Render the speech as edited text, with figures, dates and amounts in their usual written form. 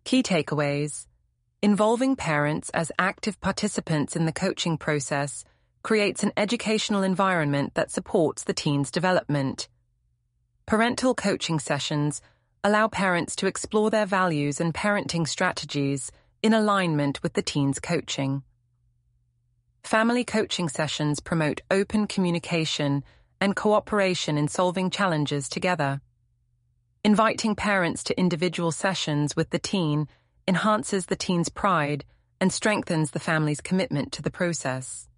Key takeaways: involving parents as active participants in the coaching process creates an educational environment that supports the teen's development. Parental coaching sessions allow parents to explore their values and parenting strategies in alignment with the teen's coaching. Family coaching sessions promote open communication and cooperation in solving challenges together. Inviting parents to individual sessions with the teen enhances the teen's pride and strengthens the family's commitment to the process.